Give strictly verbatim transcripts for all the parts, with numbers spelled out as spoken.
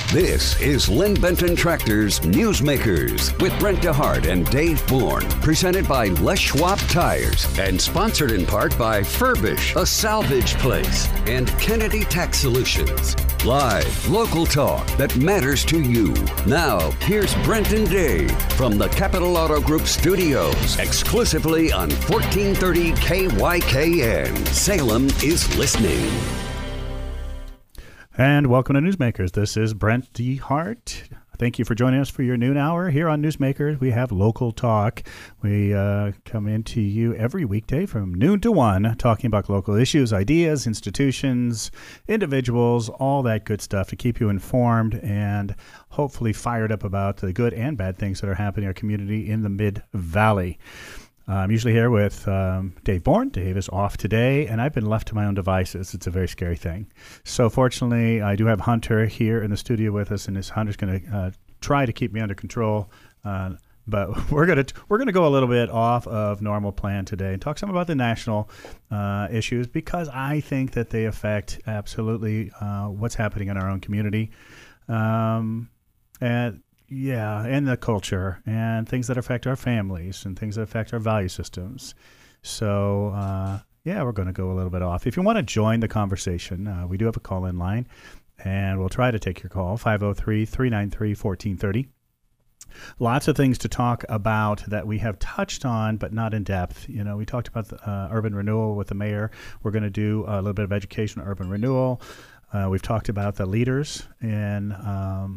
This is Lynn Benton Tractor's Newsmakers with Brent DeHart and Dave Bourne. Presented by Les Schwab Tires and sponsored in part by Furbish, a salvage place, and Kennedy Tax Solutions. Live, local talk that matters to you. Now, here's Brent and Dave from the Capital Auto Group studios, exclusively on fourteen thirty K Y K N. Salem is listening. And welcome to Newsmakers. This is Brent DeHart. Thank you for joining us for your noon hour. Here on Newsmakers, we have local talk. We uh, come into you every weekday from noon to one, talking about local issues, ideas, institutions, individuals, all that good stuff to keep you informed and hopefully fired up about the good and bad things that are happening in our community in the Mid-Valley. I'm usually here with um, Dave Bourne. Dave is off today, and I've been left to my own devices. It's a very scary thing. So fortunately, I do have Hunter here in the studio with us, and this Hunter's going to uh, try to keep me under control. Uh, but we're going to we're going to go a little bit off of normal plan today and talk some about the national uh, issues, because I think that they affect absolutely uh, what's happening in our own community. Um, and Yeah, and the culture and things that affect our families and things that affect our value systems. So, uh, yeah, we're going to go a little bit off. If you want to join the conversation, uh, we do have a call-in line, and we'll try to take your call, five oh three, three nine three, one four three oh. Lots of things to talk about that we have touched on, but not in depth. You know, we talked about the, uh, urban renewal with the mayor. We're going to do a little bit of education on urban renewal. Uh, we've talked about the leaders in um,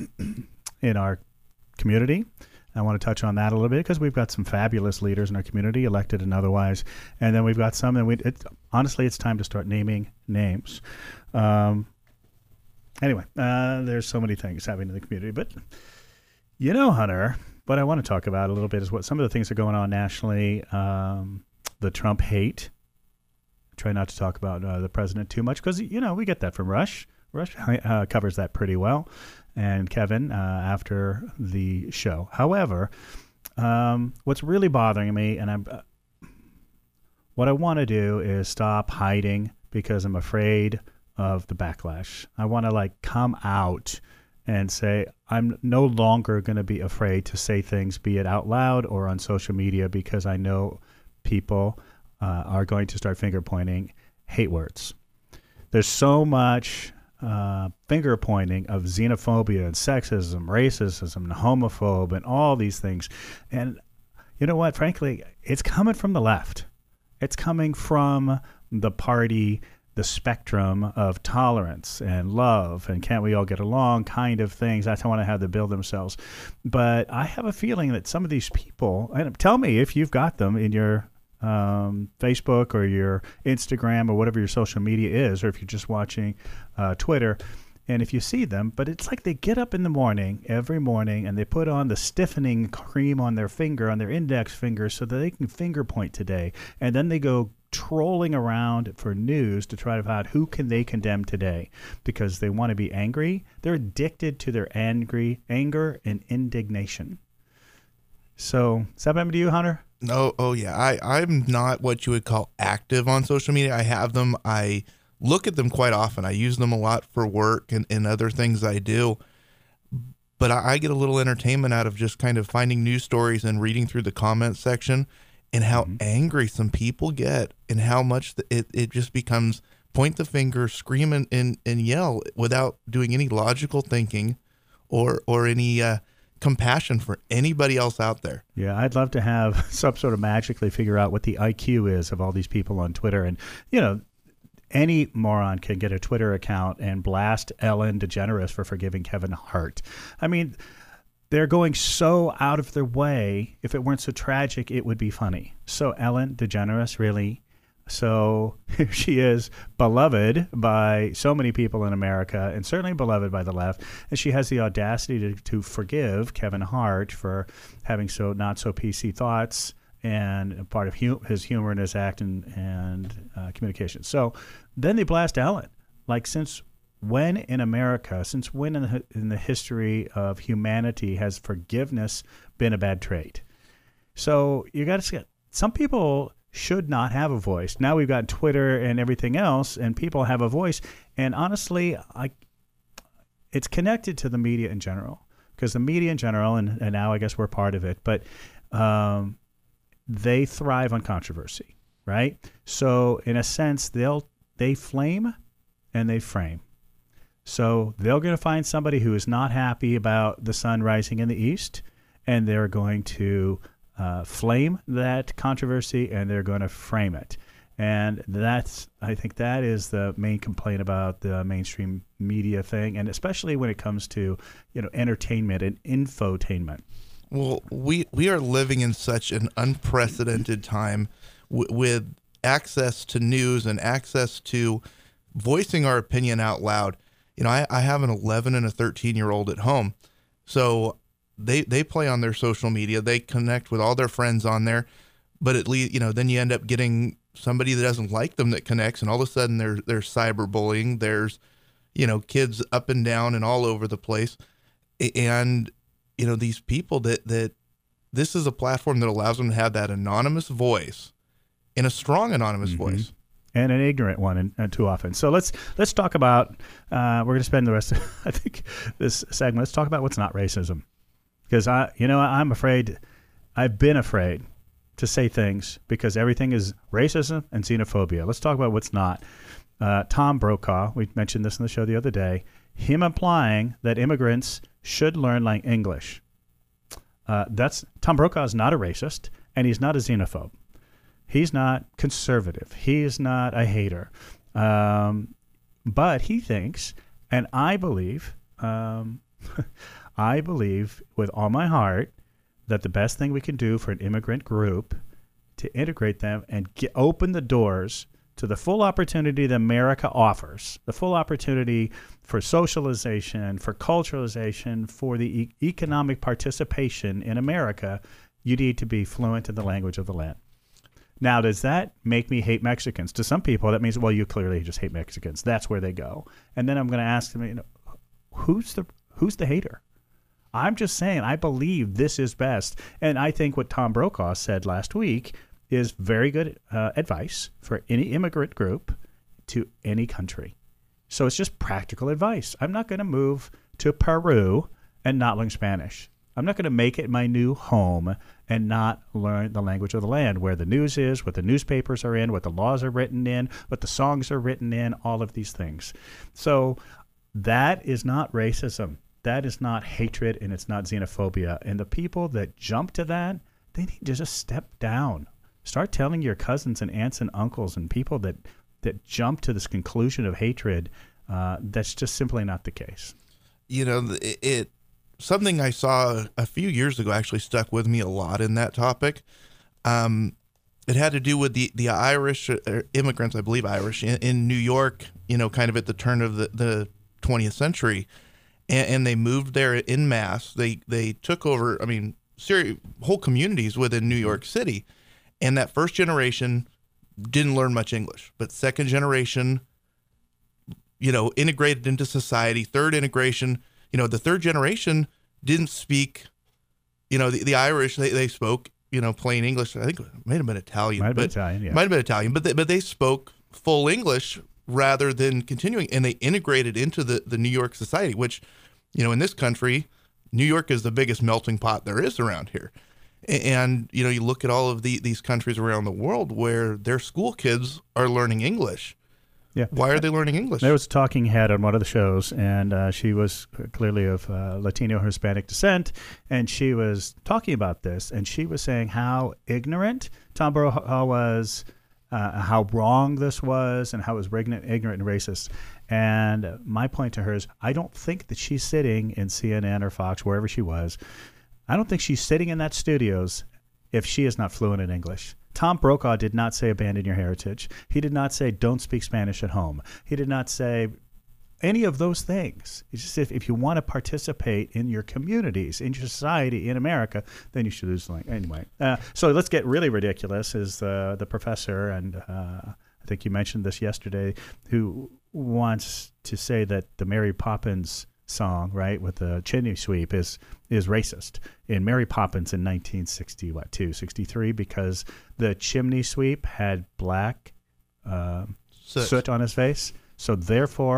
in our community. I want to touch on that a little bit because we've got some fabulous leaders in our community, elected and otherwise. And then we've got some that we, it, honestly, it's time to start naming names. Um, anyway, uh, there's so many things happening in the community. But, you know, Hunter, what I want to talk about a little bit is what some of the things that are going on nationally. Um, the Trump hate. I try not to talk about uh, the president too much because, you know, we get that from Rush. Rush uh, covers that pretty well. And Kevin uh, after the show. However, um, what's really bothering me, and I'm, uh, what I want to do is stop hiding because I'm afraid of the backlash. I want to like come out and say I'm no longer going to be afraid to say things, be it out loud or on social media, because I know people uh, are going to start finger pointing hate words. There's so much Uh, finger pointing of xenophobia and sexism, racism, and homophobe, and all these things. And you know what? Frankly, it's coming from the left. It's coming from the party, the spectrum of tolerance and love and can't we all get along kind of things. That's how I want to have them build themselves. But I have a feeling that some of these people, and tell me if you've got them in your Um, Facebook or your Instagram or whatever your social media is, or if you're just watching uh, Twitter, and if you see them, but it's like they get up in the morning, every morning, and they put on the stiffening cream on their finger, on their index finger, so that they can finger point today, and then they go trolling around for news to try to find out who can they condemn today because they want to be angry. They're addicted to their angry anger and indignation. So, does that happen to you, Hunter? No, oh yeah. I, I'm not what you would call active on social media. I have them. I look at them quite often. I use them a lot for work and, and other things I do. But I, I get a little entertainment out of just kind of finding news stories and reading through the comments section and how mm-hmm. angry some people get and how much the, it, it just becomes point the finger, scream and, and, and yell without doing any logical thinking or, or any, uh, compassion for anybody else out there. Yeah, I'd love to have some sort of magically figure out what the I Q is of all these people on Twitter. And, you know, any moron can get a Twitter account and blast Ellen DeGeneres for forgiving Kevin Hart. I mean, they're going so out of their way. If it weren't so tragic, it would be funny. So Ellen DeGeneres, really? So here she is, beloved by so many people in America and certainly beloved by the left. And she has the audacity to, to forgive Kevin Hart for having so not so P C thoughts and part of hu- his humor and his act and, and uh, communication. So then they blast Ellen. Like, since when in America, since when in the, in the history of humanity has forgiveness been a bad trait? So you got to see, some people should not have a voice. Now we've got Twitter and everything else, and people have a voice. And honestly, I it's connected to the media in general, because the media in general, and, and now I guess we're part of it, but um, they thrive on controversy, right? So in a sense, they'll they flame and they frame. So they're going to find somebody who is not happy about the sun rising in the east, and they're going to uh, flame that controversy, and they're going to frame it. And that's, I think that is the main complaint about the mainstream media thing, and especially when it comes to, you know, entertainment and infotainment. Well, we, we are living in such an unprecedented time w- with access to news and access to voicing our opinion out loud. You know, I, I have an eleven and a thirteen year old at home. So they, they play on their social media. They connect with all their friends on there, but at least, you know, then you end up getting somebody that doesn't like them that connects, and all of a sudden there's, there's cyberbullying. There's, you know, kids up and down and all over the place. And, you know, these people that, that this is a platform that allows them to have that anonymous voice, in a strong anonymous mm-hmm. voice. And an ignorant one, and, and too often. So let's let's talk about. Uh, we're going to spend the rest of I think this segment. Let's talk about what's not racism, because I, you know, I'm afraid. I've been afraid to say things because everything is racism and xenophobia. Let's talk about what's not. Uh, Tom Brokaw, we mentioned this in the show the other day. Him implying that immigrants should learn like English. Uh, that's Tom Brokaw is not a racist, and he's not a xenophobe. He's not conservative. He is not a hater. Um, but he thinks, and I believe, um, I believe with all my heart that the best thing we can do for an immigrant group to integrate them and get, open the doors to the full opportunity that America offers, the full opportunity for socialization, for culturalization, for the e- economic participation in America, you need to be fluent in the language of the land. Now, does that make me hate Mexicans? To some people, that means, well, you clearly just hate Mexicans. That's where they go. And then I'm going to ask them, you know, who's the who's the hater? I'm just saying, I believe this is best. And I think what Tom Brokaw said last week is very good uh, advice for any immigrant group to any country. So it's just practical advice. I'm not going to move to Peru and not learn Spanish. I'm not going to make it my new home and not learn the language of the land, where the news is, what the newspapers are in, what the laws are written in, what the songs are written in, all of these things. So that is not racism. That is not hatred, and it's not xenophobia. And the people that jump to that, they need to just step down. Start telling your cousins and aunts and uncles and people that, that jump to this conclusion of hatred, uh, that's just simply not the case. You know, it... it something I saw a few years ago actually stuck with me a lot in that topic. Um, it had to do with the, the Irish immigrants, I believe Irish, in, in New York, you know, kind of at the turn of the, the twentieth century. And, and they moved there en masse. They, they took over, I mean, serious, whole communities within New York City. And that first generation didn't learn much English, but second generation, you know, integrated into society. Third integration, you know, the third generation didn't speak, you know, the, the Irish, they, they spoke, you know, plain English. I think it might have been Italian. Might have but, been Italian, yeah. Might have been Italian, but they, but they spoke full English rather than continuing, and they integrated into the, the New York society, which, you know, in this country, New York is the biggest melting pot there is around here. And, you know, you look at all of the, these countries around the world where their school kids are learning English. Yeah. Why are they learning English? There was a talking head on one of the shows, and uh, she was clearly of uh, Latino or Hispanic descent, and she was talking about this, and she was saying how ignorant Tom Brokaw was, uh, how wrong this was, and how it was ignorant, ignorant and racist. And my point to her is, I don't think that she's sitting in C N N or Fox, wherever she was. I don't think she's sitting in that studios if she is not fluent in English. Tom Brokaw did not say abandon your heritage. He did not say don't speak Spanish at home. He did not say any of those things. It's just if, if you want to participate in your communities, in your society, in America, then you should use the language. Anyway, uh, so let's get really ridiculous is the, the professor, and uh, I think you mentioned this yesterday, who wants to say that the Mary Poppins song, right, with the chimney sweep is is racist in Mary Poppins in nineteen sixty, what, two, sixty-three, because the chimney sweep had black uh, soot. soot on his face. So therefore,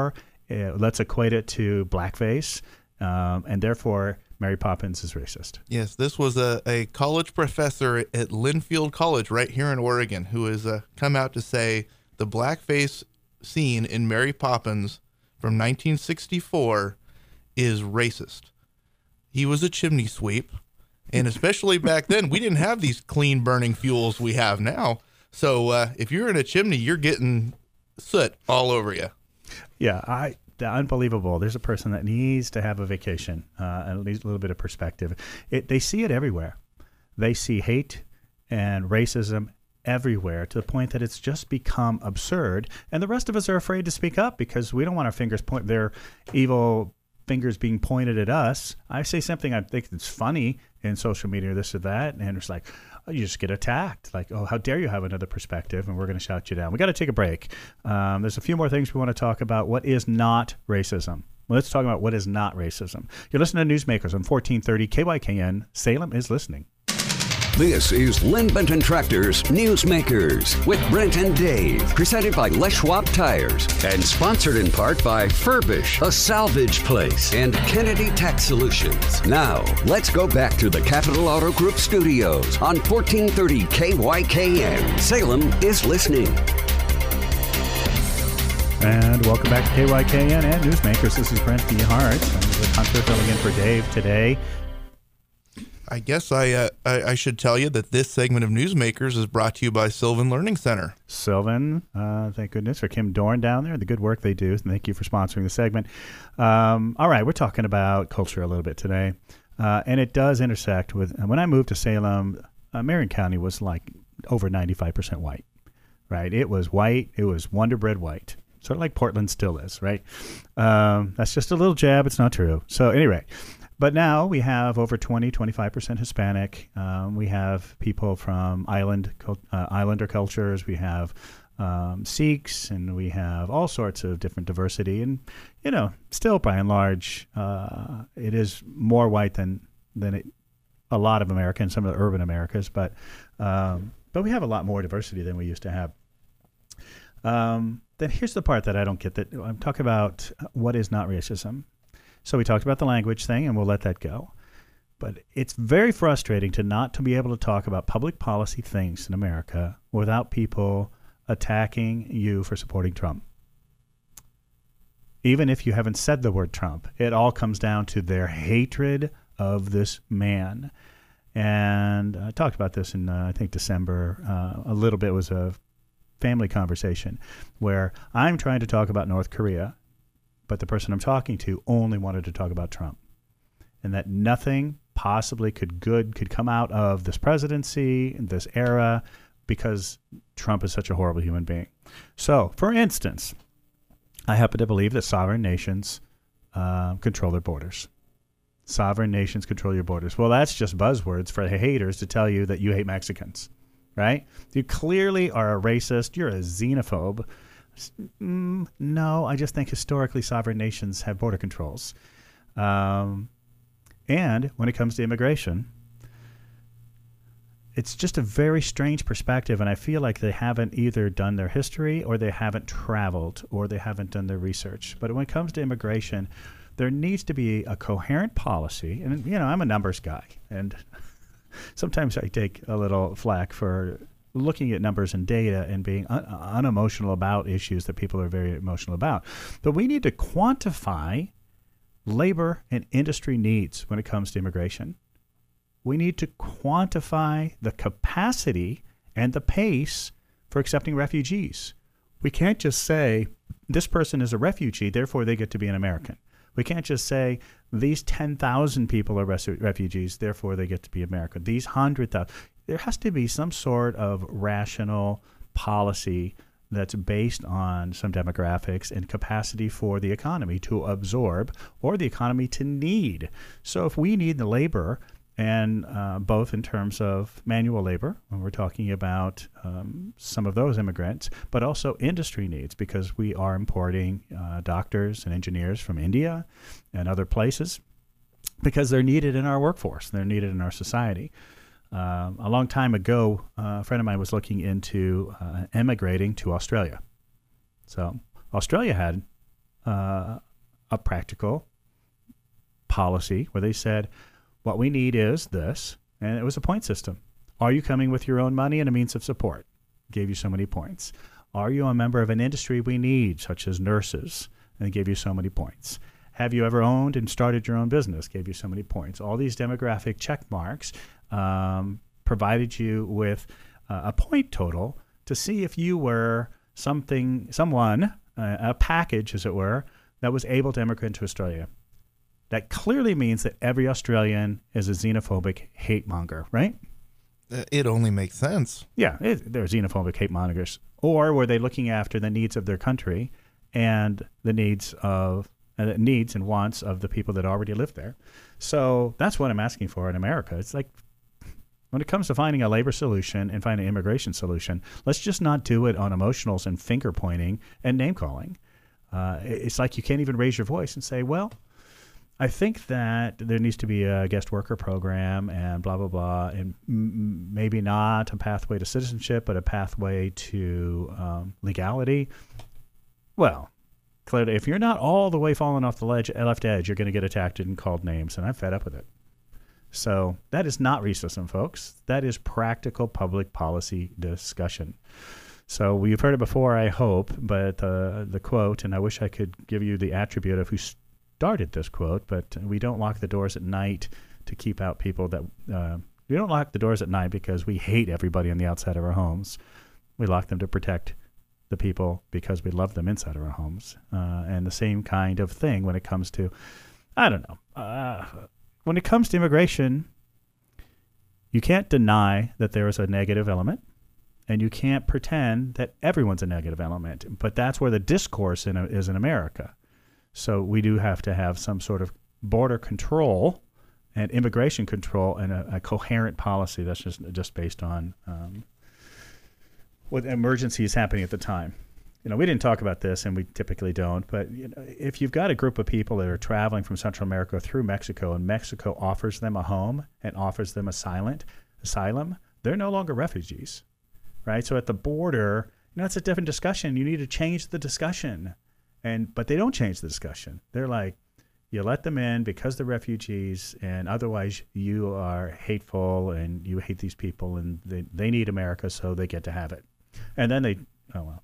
uh, let's equate it to blackface, um, and therefore Mary Poppins is racist. Yes, this was a, a college professor at Linfield College right here in Oregon who has uh, come out to say the blackface scene in Mary Poppins from nineteen sixty-four is racist. He was a chimney sweep, and especially back then, we didn't have these clean burning fuels we have now. So uh, if you're in a chimney, you're getting soot all over you. Yeah, I unbelievable. There's a person that needs to have a vacation, uh, at least a little bit of perspective. It, they see it everywhere. They see hate and racism everywhere to the point that it's just become absurd. And the rest of us are afraid to speak up because we don't want our fingers point their evil fingers being pointed at us. I say something I think that's funny in social media, this or that, and it's like, oh, you just get attacked. Like, oh, how dare you have another perspective, and we're going to shout you down. We got to take a break. Um, there's a few more things we want to talk about. What is not racism? Well, let's talk about what is not racism. You're listening to Newsmakers on fourteen thirty K Y K N. Salem is listening. This is Lynn Benton Tractor's Newsmakers with Brent and Dave, presented by Les Schwab Tires and sponsored in part by Furbish, a salvage place, and Kennedy Tax Solutions. Now, let's go back to the Capital Auto Group studios on fourteen thirty K Y K N. Salem is listening. And welcome back to K Y K N and Newsmakers. This is Brent D. Hart. I'm Hunter filling in for Dave today. I guess I, uh, I I should tell you that this segment of Newsmakers is brought to you by Sylvan Learning Center. Sylvan, uh, thank goodness for Kim Dorn down there, the good work they do. And thank you for sponsoring the segment. Um, all right, we're talking about culture a little bit today. Uh, and it does intersect with, when I moved to Salem, uh, Marion County was like over ninety-five percent white, right? It was white. It was Wonder Bread white. Sort of like Portland still is, right? Um, that's just a little jab. It's not true. So anyway. But now we have over twenty, twenty-five percent Hispanic. Um, we have people from island uh, islander cultures. We have um, Sikhs, and we have all sorts of different diversity. And, you know, still by and large, uh, it is more white than than it, a lot of America and some of the urban Americas. But um, but we have a lot more diversity than we used to have. Um, then here's the part that I don't get. That I'm talking about what is not racism. So we talked about the language thing, and we'll let that go. But it's very frustrating to not to be able to talk about public policy things in America without people attacking you for supporting Trump. Even if you haven't said the word Trump, it all comes down to their hatred of this man. And I talked about this in, uh, I think, December. Uh, a little bit was a family conversation where I'm trying to talk about North Korea, but the person I'm talking to only wanted to talk about Trump, and that nothing possibly could good could come out of this presidency, this era, because Trump is such a horrible human being. So, for instance, I happen to believe that sovereign nations uh, control their borders. Sovereign nations control your borders. Well, that's just buzzwords for haters to tell you that you hate Mexicans, right? You clearly are a racist. You're a xenophobe. Mm, no, I just think historically sovereign nations have border controls. Um, and when it comes to immigration, it's just a very strange perspective, and I feel like they haven't either done their history or they haven't traveled or they haven't done their research. But when it comes to immigration, there needs to be a coherent policy. And, you know, I'm a numbers guy, and sometimes I take a little flack for looking at numbers and data and being un- unemotional about issues that people are very emotional about. But we need to quantify labor and industry needs when it comes to immigration. We need to quantify the capacity and the pace for accepting refugees. We can't just say, this person is a refugee, therefore they get to be an American. We can't just say, these ten thousand people are res- refugees, therefore they get to be American. These one hundred thousand. There has to be some sort of rational policy that's based on some demographics and capacity for the economy to absorb or the economy to need. So if we need the labor, and uh, both in terms of manual labor, when we're talking about um, some of those immigrants, but also industry needs, because we are importing uh, doctors and engineers from India and other places because they're needed in our workforce. They're needed in our society. Uh, a long time ago, uh, a friend of mine was looking into uh, emigrating to Australia. So Australia had uh, a practical policy where they said, what we need is this, and it was a point system. Are you coming with your own money and a means of support? Gave you so many points. Are you a member of an industry we need, such as nurses? And gave you so many points. Have you ever owned and started your own business? Gave you so many points. All these demographic check marks um, provided you with uh, a point total to see if you were something, someone, uh, a package, as it were, that was able to immigrate to Australia. That clearly means that every Australian is a xenophobic hate monger, right? It only makes sense. Yeah, it, they're xenophobic hate mongers. Or were they looking after the needs of their country and the needs of uh, needs and wants of the people that already live there? So that's what I'm asking for in America. It's like when it comes to finding a labor solution and finding an immigration solution, let's just not do it on emotionals and finger pointing and name calling. Uh, it's like you can't even raise your voice and say, well, I think that there needs to be a guest worker program and blah, blah, blah, and m- maybe not a pathway to citizenship, but a pathway to um, legality. Well, clearly, if you're not all the way falling off the ledge, left edge, you're going to get attacked and called names, and I'm fed up with it. So that is not racism, folks. That is practical public policy discussion. So we've heard it before, I hope, but uh, the quote, and I wish I could give you the attribute of who started this quote, but we don't lock the doors at night to keep out people that uh, we don't lock the doors at night because we hate everybody on the outside of our homes. We lock them to protect the people because we love them inside of our homes. Uh, and the same kind of thing when it comes to, I don't know, uh, when it comes to immigration, you can't deny that there is a negative element, and you can't pretend that everyone's a negative element. But that's where the discourse in, is in America. So we do have to have some sort of border control and immigration control and a, a coherent policy that's just just based on um, what emergency is happening at the time. You know, we didn't talk about this, and we typically don't, but you know, if you've got a group of people that are traveling from Central America through Mexico, and Mexico offers them a home and offers them asylum, asylum, they're no longer refugees, right? So at the border, you know, it's a different discussion. You need to change the discussion. And but they don't change the discussion. They're like, you let them in because they're refugees, and otherwise you are hateful and you hate these people, and they, they need America, so they get to have it. And then they, oh, well,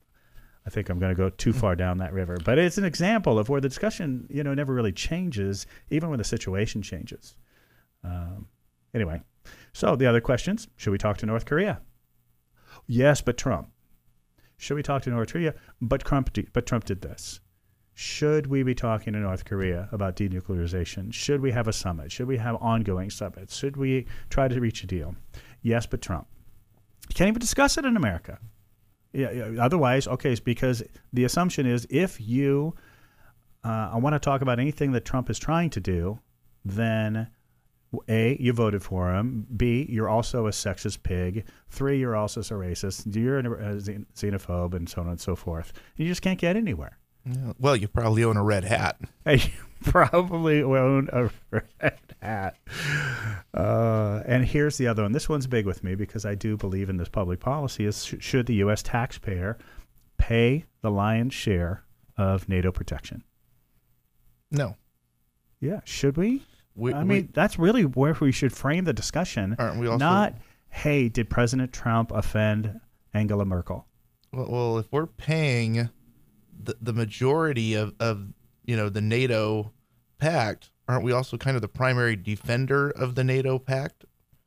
I think I'm going to go too far down that river. But it's an example of where the discussion, you know, never really changes, even when the situation changes. Um, anyway, so the other questions, should we talk to North Korea? Yes, but Trump. Should we talk to North Korea? But Trump, did, but Trump did this. Should we be talking to North Korea about denuclearization? Should we have a summit? Should we have ongoing summits? Should we try to reach a deal? Yes, but Trump. You can't even discuss it in America. Yeah, yeah, otherwise, okay, it's because the assumption is if you uh, I want to talk about anything that Trump is trying to do, then A, you voted for him. B, you're also a sexist pig. Three, you're also a racist. You're a xenophobe, and so on and so forth. You just can't get anywhere. Yeah, well, you probably own a red hat. You probably own a red hat. Uh, and here's the other one. This one's big with me because I do believe in this public policy. Is sh- should the U S taxpayer pay the lion's share of NATO protection? No. Yeah, should we? We, I we, mean, that's really where we should frame the discussion. Aren't we also, not, hey, did President Trump offend Angela Merkel? Well, well if we're paying the, the majority of, of, you know, the NATO pact, aren't we also kind of the primary defender of the NATO pact?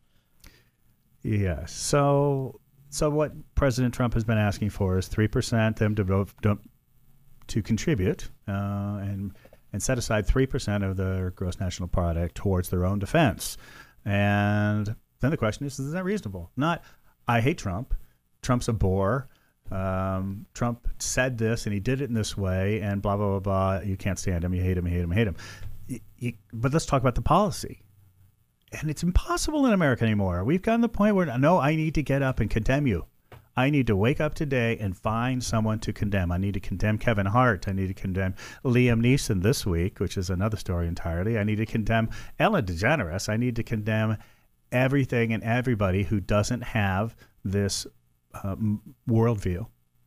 Yes. So, so what President Trump has been asking for is three percent them to to, to contribute uh, and. and set aside three percent of their gross national product towards their own defense. And then the question is, is that reasonable? Not, I hate Trump. Trump's a bore. Um, Trump said this, and he did it in this way, and blah, blah, blah, blah. You can't stand him. You hate him. You hate him. You hate him. You, you, but let's talk about the policy. And it's impossible in America anymore. We've gotten to the point where, no, I need to get up and condemn you. I need to wake up today and find someone to condemn. I need to condemn Kevin Hart. I need to condemn Liam Neeson this week, which is another story entirely. I need to condemn Ellen DeGeneres. I need to condemn everything and everybody who doesn't have this uh, worldview.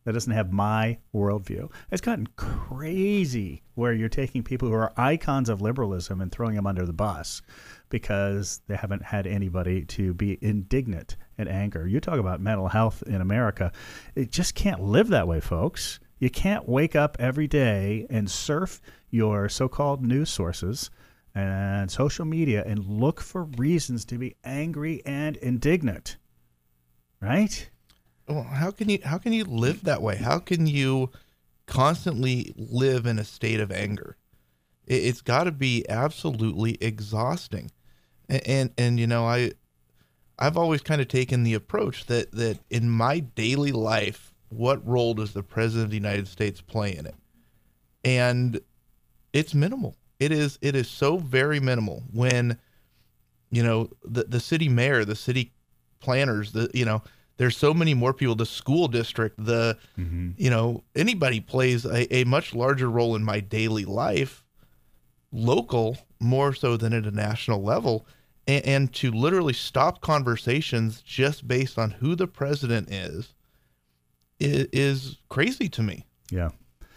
that doesn't have my worldview. It's gotten crazy where you're taking people who are icons of liberalism and throwing them under the bus because they haven't had anybody to be indignant and anger. You talk about mental health in America. It just can't live that way, folks. You can't wake up every day and surf your so-called news sources and social media and look for reasons to be angry and indignant, right? Well, how can you how can you live that way? How can you constantly live in a state of anger? It, it's got to be absolutely exhausting. And, and and you know, I I've always kind of taken the approach that that in my daily life, what role does the President of the United States play in it? And it's minimal. It is it is so very minimal when, you know, the the city mayor, the city planners, the you know, there's so many more people, the school district, the mm-hmm. you know, anybody plays a, a much larger role in my daily life, local more so than at a national level. And, and to literally stop conversations just based on who the president is is, is crazy to me. Yeah.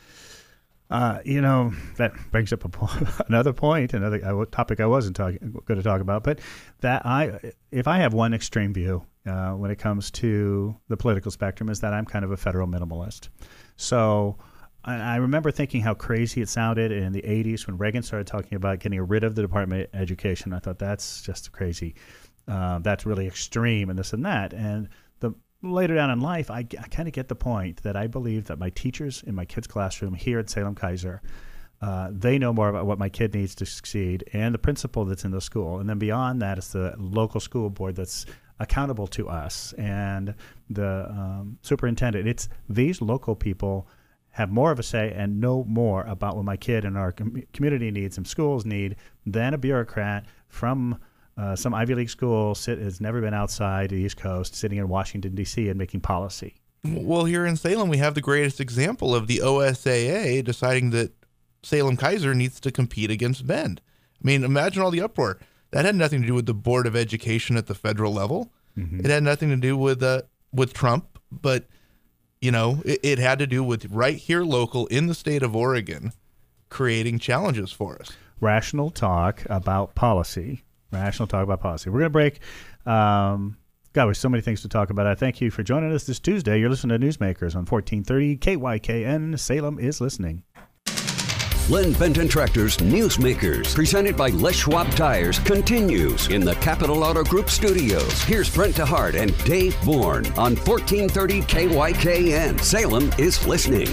Uh, you know, that brings up a po- another point, another uh, topic I wasn't talking, going to talk about, but that I, if I have one extreme view uh, when it comes to the political spectrum, is that I'm kind of a federal minimalist. So I, I remember thinking how crazy it sounded in the eighties when Reagan started talking about getting rid of the Department of Education. I thought that's just crazy. Uh, that's really extreme and this and that. And the later down in life, I, I kind of get the point that I believe that my teachers in my kids' classroom here at Salem-Keizer, uh, they know more about what my kid needs to succeed, and the principal that's in the school. And then beyond that, it's the local school board that's accountable to us and the um, superintendent. It's these local people have more of a say and know more about what my kid and our com- community needs and schools need than a bureaucrat from Uh, some Ivy League school sit, has never been outside the East Coast, sitting in Washington, D C and making policy. Well, here in Salem, we have the greatest example of the O S A A deciding that Salem-Keizer needs to compete against Bend. I mean, imagine all the uproar. That had nothing to do with the Board of Education at the federal level. Mm-hmm. It had nothing to do with uh, with Trump, but, you know, it, it had to do with right here local in the state of Oregon creating challenges for us. Rational talk about policy. Rational talk about policy. We're going to break. Um, God, there's so many things to talk about. I thank you for joining us this Tuesday. You're listening to Newsmakers on fourteen thirty K Y K N. Salem is listening. Len Benton Tractor's Newsmakers, presented by Les Schwab Tires, continues in the Capital Auto Group studios. Here's Brent DeHart and Dave Bourne on fourteen thirty K Y K N. Salem is listening.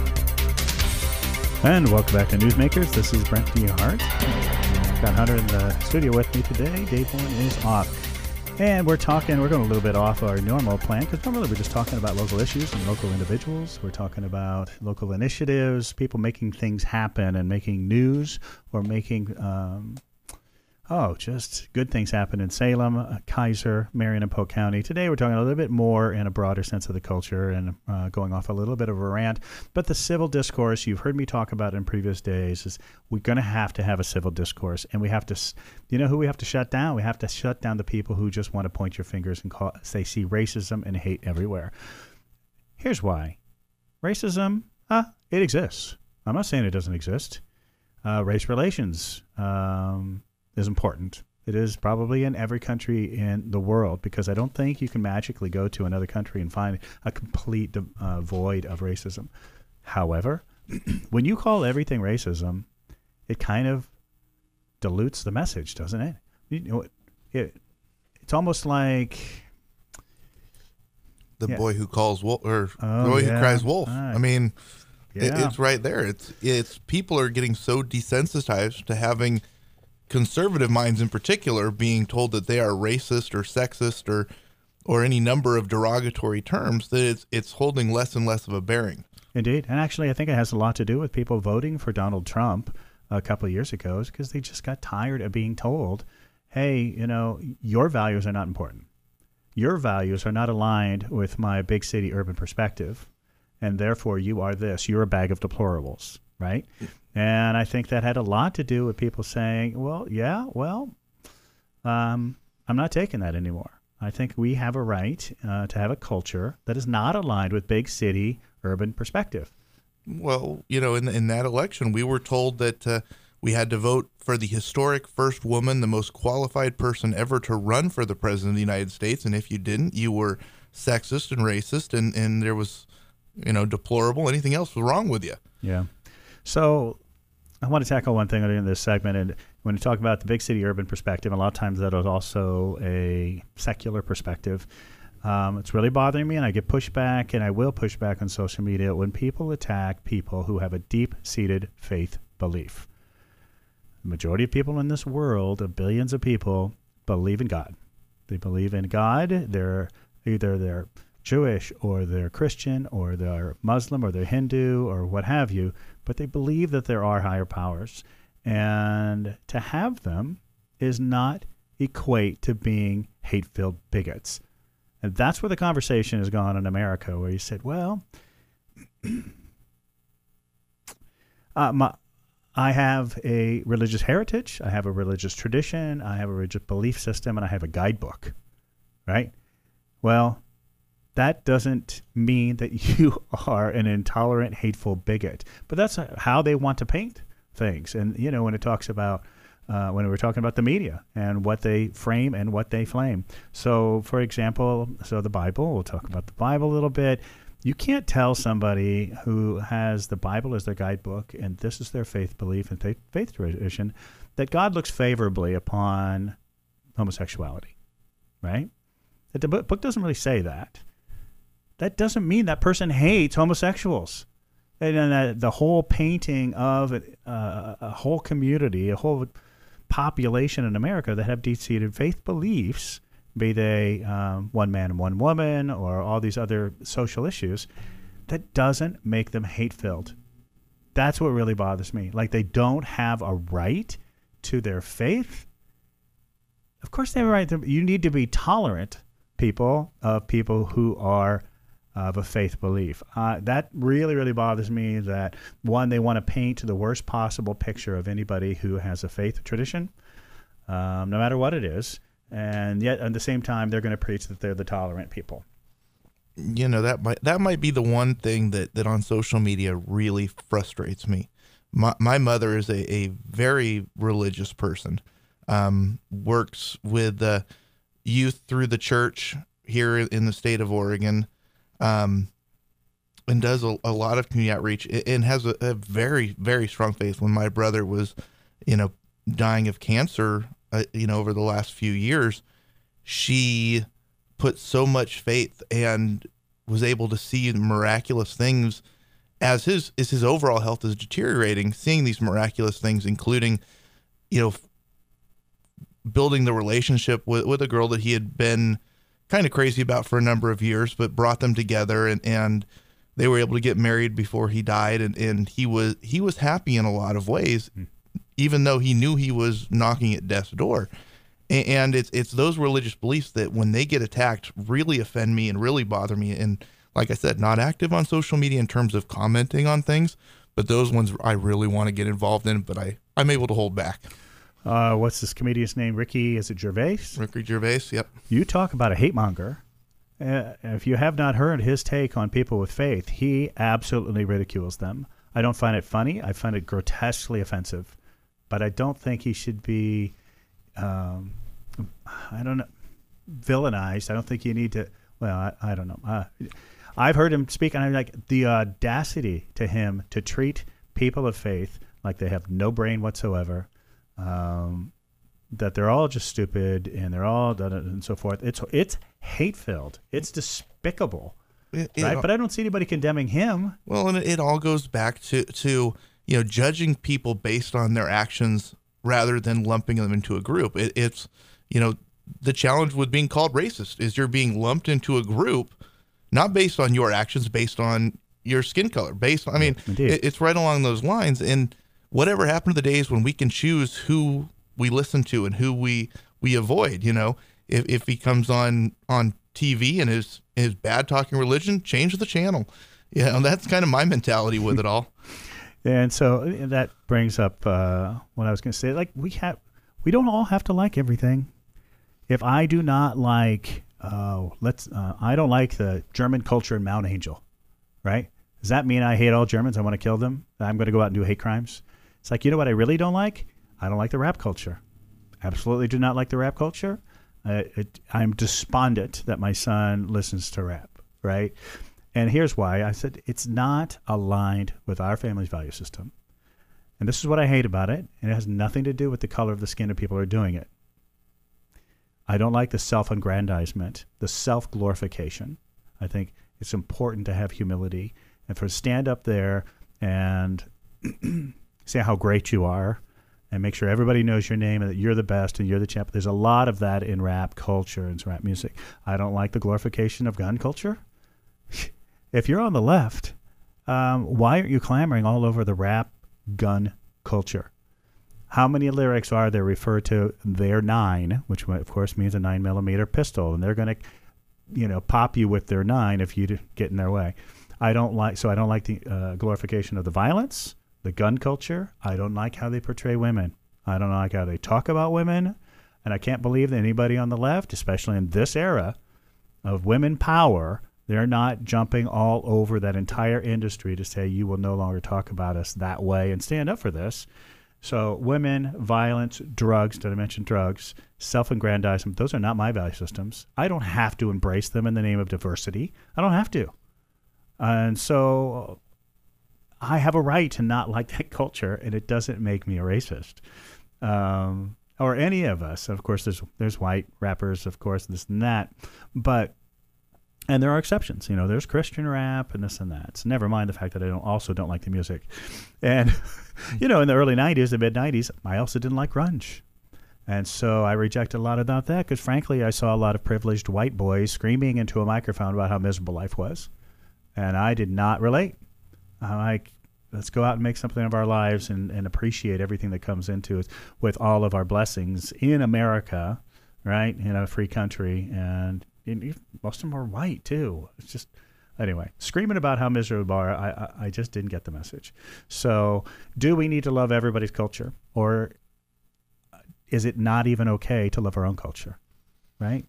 And welcome back to Newsmakers. This is Brent DeHart. Got Hunter in the studio with me today. Dave Bourne is off. And we're talking, we're going a little bit off our normal plan because normally we're just talking about local issues and local individuals. We're talking about local initiatives, people making things happen and making news or making, um, oh, just good things happen in Salem, uh, Keizer, Marion, and Polk County. Today we're talking a little bit more in a broader sense of the culture and uh, going off a little bit of a rant. But the civil discourse, you've heard me talk about in previous days, is we're going to have to have a civil discourse. And we have to, you know who we have to shut down? We have to shut down the people who just want to point your fingers and call, they see racism and hate everywhere. Here's why. Racism, uh, it exists. I'm not saying it doesn't exist. Uh, race relations, um... is important. It is probably in every country in the world because I don't think you can magically go to another country and find a complete uh, void of racism. However, when you call everything racism, it kind of dilutes the message, doesn't it? You know, it it's almost like the yeah. boy who calls wolf, or oh, the boy yeah. who cries wolf. Right. I mean, yeah. it, it's right there. It's it's people are getting so desensitized to having conservative minds in particular being told that they are racist or sexist or or any number of derogatory terms, that it's it's holding less and less of a bearing. Indeed. And actually, I think it has a lot to do with people voting for Donald Trump a couple of years ago because they just got tired of being told, hey, you know, your values are not important. Your values are not aligned with my big city urban perspective, and therefore you are this. You're a bag of deplorables, right? And I think that had a lot to do with people saying, well, yeah, well, um, I'm not taking that anymore. I think we have a right uh, to have a culture that is not aligned with big city urban perspective. Well, you know, in in that election, we were told that uh, we had to vote for the historic first woman, the most qualified person ever to run for the president of the United States. And if you didn't, you were sexist and racist, and, and there was, you know, deplorable. Anything else was wrong with you. Yeah. So I want to tackle one thing in this segment. And when you talk about the big city urban perspective, a lot of times that is also a secular perspective. Um, it's really bothering me, and I get pushback, and I will push back on social media when people attack people who have a deep-seated faith belief. The majority of people in this world, of billions of people, believe in God. They believe in God. They're either they're Jewish or they're Christian or they're Muslim or they're Hindu or what have you, but they believe that there are higher powers. And to have them is not equate to being hate-filled bigots. And that's where the conversation has gone in America, where you said, well, uh, my, I have a religious heritage, I have a religious tradition, I have a religious belief system, and I have a guidebook, right? Well, that doesn't mean that you are an intolerant, hateful bigot. But that's how they want to paint things. And, you know, when it talks about Uh, when we're talking about the media and what they frame and what they flame. So, for example, so the Bible, we'll talk about the Bible a little bit. You can't tell somebody who has the Bible as their guidebook and this is their faith belief and faith, faith tradition that God looks favorably upon homosexuality, right? That the book doesn't really say that. That doesn't mean that person hates homosexuals. And uh, the whole painting of uh, a whole community, a whole population in America that have deep-seated faith beliefs, be they um, one man and one woman or all these other social issues, that doesn't make them hate-filled. That's what really bothers me. Like they don't have a right to their faith. Of course they have a right. To, you need to be tolerant, people, of people who are of a faith belief. Uh, that really, really bothers me that, one, they want to paint the worst possible picture of anybody who has a faith tradition, um, no matter what it is. And yet, at the same time, they're going to preach that they're the tolerant people. You know, that might, that might be the one thing that, that on social media really frustrates me. My, my mother is a, a very religious person, um, works with uh, youth through the church here in the state of Oregon, Um, and does a, a lot of community outreach and has a, a very, very strong faith. When my brother was, you know, dying of cancer, uh, you know, over the last few years, she put so much faith and was able to see miraculous things as his, as his overall health is deteriorating, seeing these miraculous things, including, you know, building the relationship with, with a girl that he had been kind of crazy about for a number of years, but brought them together and, and they were able to get married before he died. And, and he was, he was happy in a lot of ways, mm. even though he knew he was knocking at death's door. And, and it's, it's those religious beliefs that when they get attacked really offend me and really bother me. And like I said, not active on social media in terms of commenting on things, but those ones I really want to get involved in, but I, I'm able to hold back. Uh, what's this comedian's name? Ricky, is it Gervais? Ricky Gervais, yep. You talk about a hate monger. Uh, if you have not heard his take on people with faith, he absolutely ridicules them. I don't find it funny. I find it grotesquely offensive. But I don't think he should be, um, I don't know, villainized. I don't think you need to, well, I, I don't know. Uh, I've heard him speak, and I'm like, the audacity to him to treat people of faith like they have no brain whatsoever. Um, that they're all just stupid and they're all done it and so forth. It's it's hate filled. It's despicable, it, it, right? But I don't see anybody condemning him. Well, and it, it all goes back to to you know judging people based on their actions rather than lumping them into a group. It, it's you know the challenge with being called racist is you're being lumped into a group, not based on your actions, based on your skin color. Based, on, I mean, it, it's right along those lines. And whatever happened to the days when we can choose who we listen to and who we, we avoid, you know, if, if he comes on, on T V and is, is bad talking religion, change the channel. You know, that's kind of my mentality with it all. And so that brings up uh, what I was going to say. Like we have, we don't all have to like everything. If I do not like, uh, let's, uh, I don't like the German culture in Mount Angel, right? Does that mean I hate all Germans? I want to kill them? I'm going to go out and do hate crimes? It's like, you know what I really don't like? I don't like the rap culture. Absolutely do not like the rap culture. Uh, it, I'm despondent that my son listens to rap, right? And here's why. I said it's not aligned with our family's value system. And this is what I hate about it. And it has nothing to do with the color of the skin of people who are doing it. I don't like the self-aggrandizement, the self-glorification. I think it's important to have humility and for stand up there and say how great you are and make sure everybody knows your name and that you're the best and you're the champ. There's a lot of that in rap culture and rap music. I don't like the glorification of gun culture. If you're on the left, um, why aren't you clamoring all over the rap gun culture? How many lyrics are there refer to their nine, which of course means a nine millimeter pistol, and they're going to, you know, pop you with their nine if you get in their way. I don't like, so I don't like the uh, glorification of the violence, the gun culture. I don't like how they portray women. I don't like how they talk about women, and I can't believe that anybody on the left, especially in this era of women power, they're not jumping all over that entire industry to say you will no longer talk about us that way and stand up for this. So women, violence, drugs, did I mention drugs, self-aggrandizement, those are not my value systems. I don't have to embrace them in the name of diversity. I don't have to. And so I have a right to not like that culture, and it doesn't make me a racist. Um, or any of us. Of course, there's there's white rappers, of course, this and that. But and there are exceptions, you know. There's Christian rap and this and that. So never mind the fact that I don't also don't like the music. And you know, in the early nineties, the mid nineties, I also didn't like grunge, and so I rejected a lot about that because, frankly, I saw a lot of privileged white boys screaming into a microphone about how miserable life was, and I did not relate. I'm like, let's go out and make something of our lives and, and appreciate everything that comes into it with all of our blessings in America, right? In a free country, and most of them are white too. It's just, anyway, screaming about how miserable we are, I, I, I just didn't get the message. So do we need to love everybody's culture, or is it not even okay to love our own culture, right?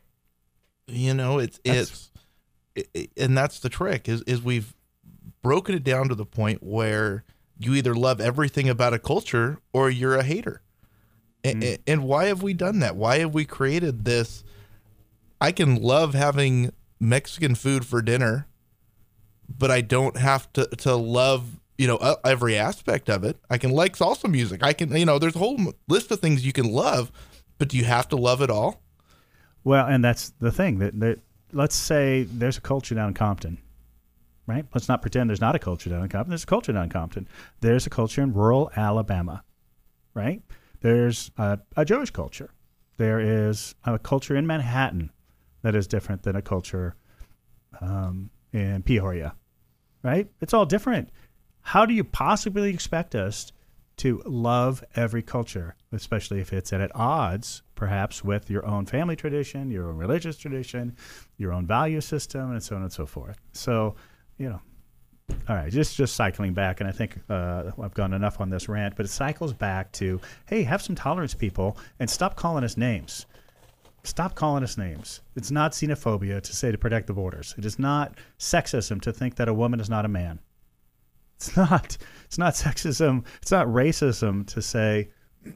You know, it's, that's, it's, it, and that's the trick is, is we've broken it down to the point where you either love everything about a culture or you're a hater. Mm-hmm. And, and why have we done that? Why have we created this? I can love having Mexican food for dinner, but I don't have to, to love, you know, every aspect of it. I can like salsa music. I can, you know, there's a whole list of things you can love, but do you have to love it all? Well, and that's the thing that, that let's say there's a culture down in Compton, right? Let's not pretend there's not a culture down in Compton. There's a culture down in Compton. There's a culture in rural Alabama, right? There's a, a Jewish culture. There is a culture in Manhattan that is different than a culture um, in Peoria, right? It's all different. How do you possibly expect us to love every culture, especially if it's at odds, perhaps, with your own family tradition, your own religious tradition, your own value system, and so on and so forth? So, you know, all right, just just cycling back, and I think uh, I've gone enough on this rant, but it cycles back to, hey, have some tolerance, people, and stop calling us names. Stop calling us names. It's not xenophobia to say to protect the borders. It is not sexism to think that a woman is not a man. It's not. It's not sexism. It's not racism to say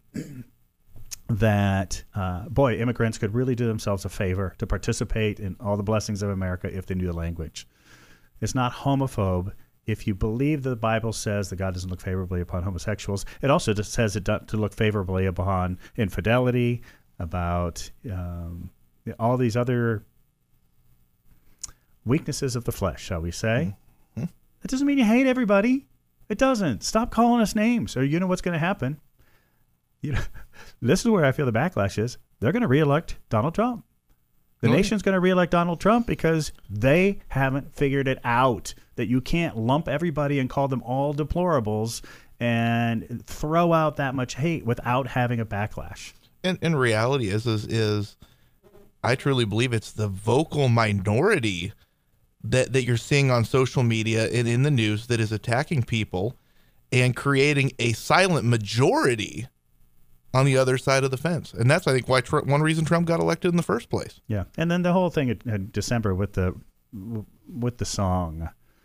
that, uh, boy, immigrants could really do themselves a favor to participate in all the blessings of America if they knew the language. It's not homophobe if you believe that the Bible says that God doesn't look favorably upon homosexuals. It also just says it to look favorably upon infidelity, about um, all these other weaknesses of the flesh, shall we say. Mm-hmm. That doesn't mean you hate everybody. It doesn't. Stop calling us names, or you know what's going to happen. You know, this is where I feel the backlash is. They're going to reelect Donald Trump. The oh, nation's going to reelect Donald Trump because they haven't figured it out that you can't lump everybody and call them all deplorables and throw out that much hate without having a backlash. And, and reality is, is, is I truly believe it's the vocal minority that, that you're seeing on social media and in the news that is attacking people and creating a silent majority on the other side of the fence. And that's, I think, why Trump, one reason Trump got elected in the first place. Yeah. And then the whole thing in December with the, with the song,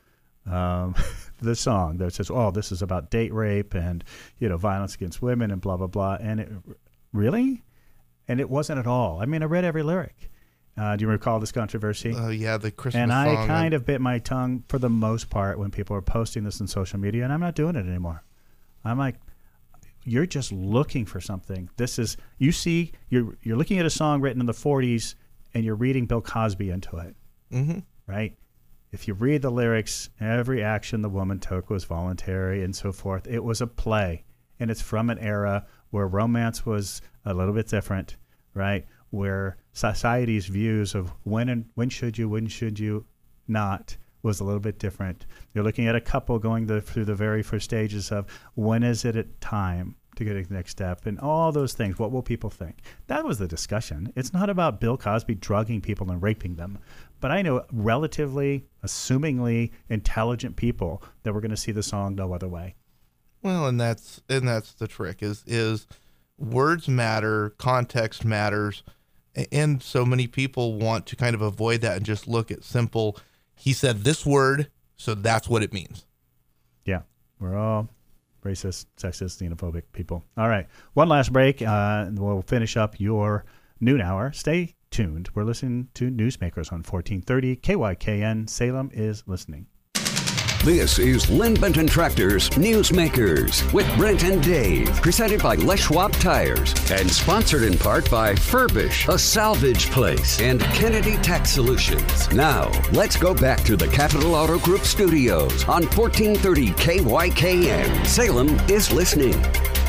um, the song that says, "Oh, this is about date rape and you know violence against women and blah blah blah," and it really, and it wasn't at all. I mean, I read every lyric. Uh, do you recall this controversy? Oh, uh, yeah, the Christmas and song. I kind of bit my tongue for the most part when people are posting this on social media, and I'm not doing it anymore. I'm like, you're just looking for something. This is, you see, you're you're looking at a song written in the forties, and you're reading Bill Cosby into it, mm-hmm. right? If you read the lyrics, every action the woman took was voluntary and so forth. It was a play, and it's from an era where romance was a little bit different, right? Where society's views of when and when should you, when should you not was a little bit different. You're looking at a couple going the, through the very first stages of when is it at time to get to the next step and all those things. What will people think? That was the discussion. It's not about Bill Cosby drugging people and raping them. But I know relatively, assumingly intelligent people that were going to see the song no other way. Well, and that's and that's the trick is is words matter, context matters. And so many people want to kind of avoid that and just look at simple, he said this word, so that's what it means. Yeah, we're all racist, sexist, xenophobic people. All right, one last break, uh, and we'll finish up your noon hour. Stay tuned. We're listening to Newsmakers on fourteen thirty K Y K N. Salem is listening. This is Lynn Benton Tractor's Newsmakers with Brent and Dave, presented by Les Schwab Tires and sponsored in part by Furbish, a salvage place, and Kennedy Tax Solutions. Now, let's go back to the Capital Auto Group studios on fourteen thirty K Y K N. Salem is listening.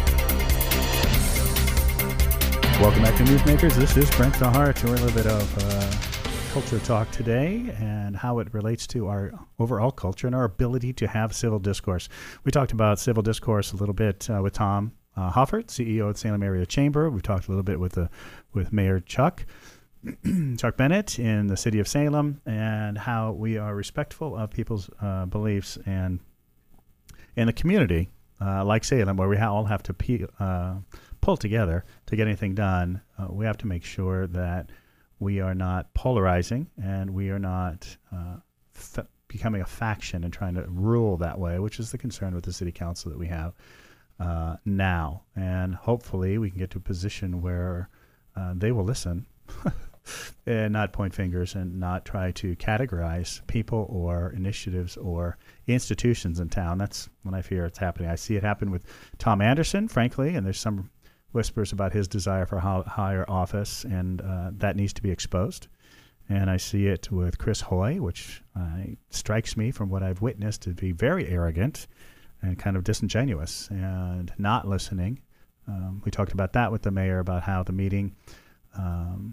Welcome back to Newsmakers. This is Brent DeHart. We're a little bit of uh, culture talk today and how it relates to our overall culture and our ability to have civil discourse. We talked about civil discourse a little bit uh, with Tom uh, Hoffert, C E O of the Salem Area Chamber. We talked a little bit with the with Mayor Chuck Chuck Bennett in the city of Salem and how we are respectful of people's uh, beliefs and in the community uh, like Salem, where we ha- all have to pe- uh, pull together to get anything done. Uh, we have to make sure that we are not polarizing and we are not uh, f- becoming a faction and trying to rule that way, which is the concern with the city council that we have uh, now. And hopefully we can get to a position where uh, they will listen and not point fingers and not try to categorize people or initiatives or institutions in town. That's when I fear it's happening. I see it happen with Tom Anderson, frankly, and there's some whispers about his desire for higher office, and uh, that needs to be exposed. And I see it with Chris Hoy, which uh, strikes me from what I've witnessed to be very arrogant and kind of disingenuous and not listening. Um, we talked about that with the mayor, about how the meeting um,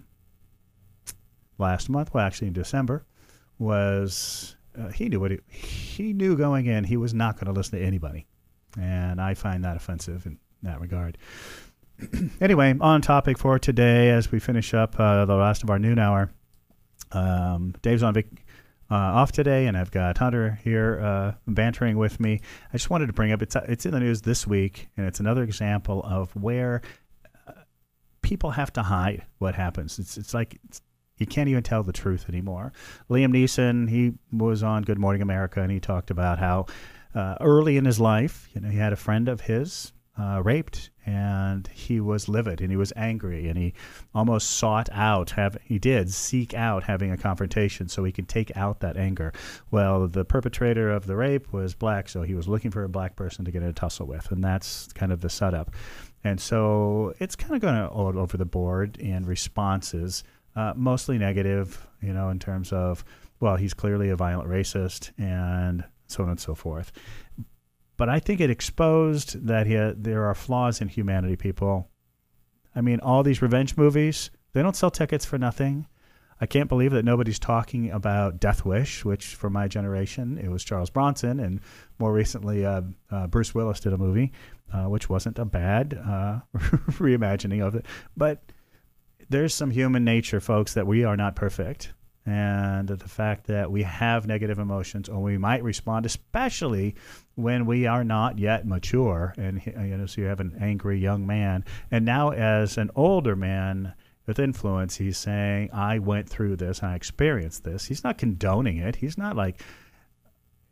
last month, well, actually in December, was uh, he knew what he, he knew going in. He was not going to listen to anybody, and I find that offensive in that regard. Anyway, on topic for today, as we finish up uh, the last of our noon hour, um, Dave's on vac- uh, off today, and I've got Hunter here uh, bantering with me. I just wanted to bring up, it's it's in the news this week, and it's another example of where uh, people have to hide what happens. It's it's like it's, you can't even tell the truth anymore. Liam Neeson, he was on Good Morning America, and he talked about how uh, early in his life, you know, he had a friend of his Uh, raped, and he was livid and he was angry and he almost sought out have he did seek out having a confrontation so he could take out that anger. Well, the perpetrator of the rape was black, so he was looking for a black person to get in a tussle with, and that's kind of the setup. And so it's kind of going all over the board in responses, uh, mostly negative, you know, in terms of, well, he's clearly a violent racist and so on and so forth. But I think it exposed that he, there are flaws in humanity, people. I mean, all these revenge movies, they don't sell tickets for nothing. I can't believe that nobody's talking about Death Wish, which for my generation, it was Charles Bronson. And more recently, uh, uh, Bruce Willis did a movie, uh, which wasn't a bad uh, reimagining of it. But there's some human nature, folks, that we are not perfect. And the fact that we have negative emotions, or we might respond, especially when we are not yet mature. And you know, so you have an angry young man, and now as an older man with influence, he's saying, "I went through this, I experienced this." He's not condoning it. He's not like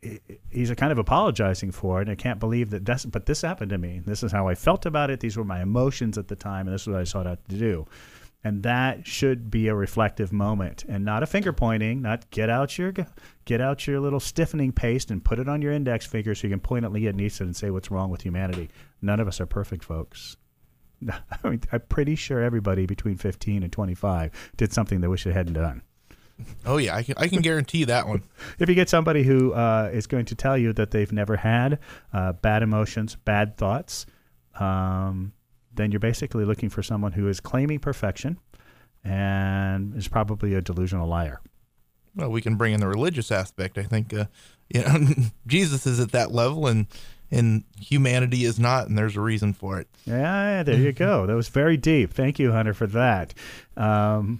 he's a kind of apologizing for it, and I can't believe that. That's, but this happened to me. This is how I felt about it. These were my emotions at the time, and this is what I sought out to do. And that should be a reflective moment, and not a finger pointing. Not get out your get out your little stiffening paste and put it on your index finger so you can point at Liam Neeson and say what's wrong with humanity. None of us are perfect, folks. I mean, I'm pretty sure everybody between fifteen and twenty-five did something they wish they hadn't done. Oh yeah, I can I can guarantee that one. If you get somebody who uh, is going to tell you that they've never had uh, bad emotions, bad thoughts, um, then you're basically looking for someone who is claiming perfection and is probably a delusional liar. Well, we can bring in the religious aspect. I think, uh, you know, Jesus is at that level, and and humanity is not, and there's a reason for it. Yeah, there you go. That was very deep. Thank you, Hunter, for that. Um,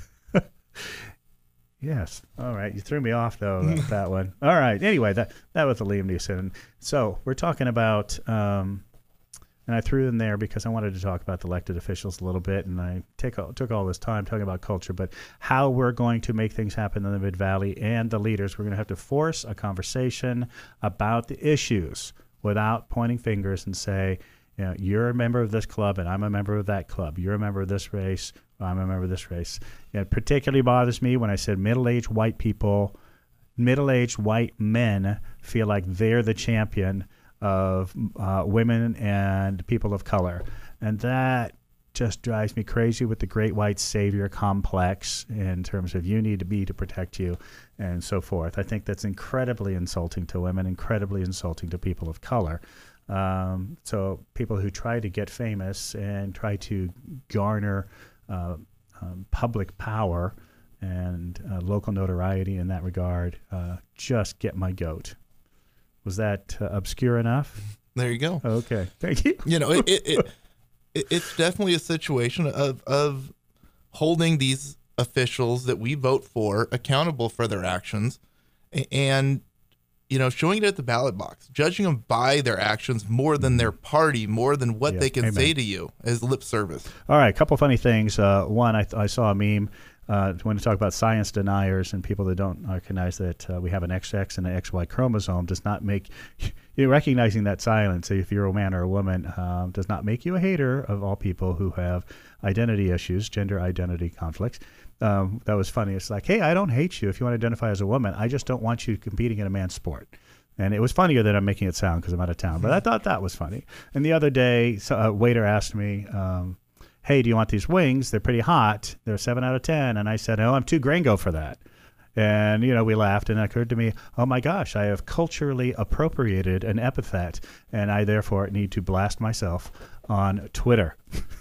yes. All right. You threw me off, though, that, that one. All right. Anyway, that, that was the Liam Neeson. So we're talking about... Um, And I threw in there because I wanted to talk about the elected officials a little bit, and I take, took all this time talking about culture, but how we're going to make things happen in the Mid-Valley and the leaders. We're going to have to force a conversation about the issues without pointing fingers and say, you know, you're a member of this club and I'm a member of that club. You're a member of this race. I'm a member of this race. It particularly bothers me when I said middle-aged white people, middle-aged white men feel like they're the champion of uh, women and people of color. And that just drives me crazy with the great white savior complex in terms of you need to be to protect you and so forth. I think that's incredibly insulting to women, incredibly insulting to people of color. Um, so people who try to get famous and try to garner uh, um, public power and uh, local notoriety in that regard uh, just get my goat. Was that uh, obscure enough? There you go. Okay, thank you. You know, it, it, it, it it's definitely a situation of of holding these officials that we vote for accountable for their actions, and you know, showing it at the ballot box, judging them by their actions more than their party, more than what Yes, they can amen. say to you as lip service. All right, a couple funny things. Uh, one, I, th- I saw a meme. Uh, when to talk about science deniers and people that don't recognize that uh, we have an X X and an X Y chromosome does not make you recognizing that silence, if you're a man or a woman, um, does not make you a hater of all people who have identity issues, gender identity conflicts. Um, that was funny. It's like, hey, I don't hate you if you want to identify as a woman. I just don't want you competing in a man's sport. And it was funnier than I'm making it sound because I'm out of town. But I thought that was funny. And the other day, so a waiter asked me, um, hey, do you want these wings? They're pretty hot. They're seven out of ten. And I said, oh, I'm too gringo for that. And, you know, we laughed, and it occurred to me, oh, my gosh, I have culturally appropriated an epithet, and I therefore need to blast myself on Twitter.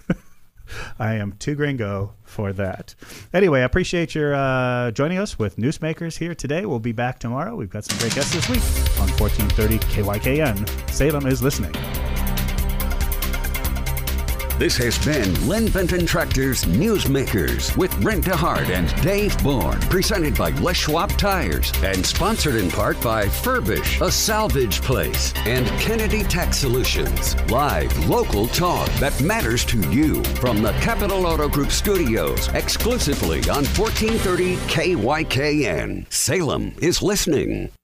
I am too gringo for that. Anyway, I appreciate your uh, joining us with Newsmakers here today. We'll be back tomorrow. We've got some great guests this week on fourteen thirty K Y K N. Salem is listening. This has been Lynn Benton Tractor's Newsmakers with Brent DeHart and Dave Bourne, presented by Les Schwab Tires and sponsored in part by Furbish, a salvage place, and Kennedy Tax Solutions. Live local talk that matters to you from the Capital Auto Group studios, exclusively on fourteen thirty K Y K N. Salem is listening.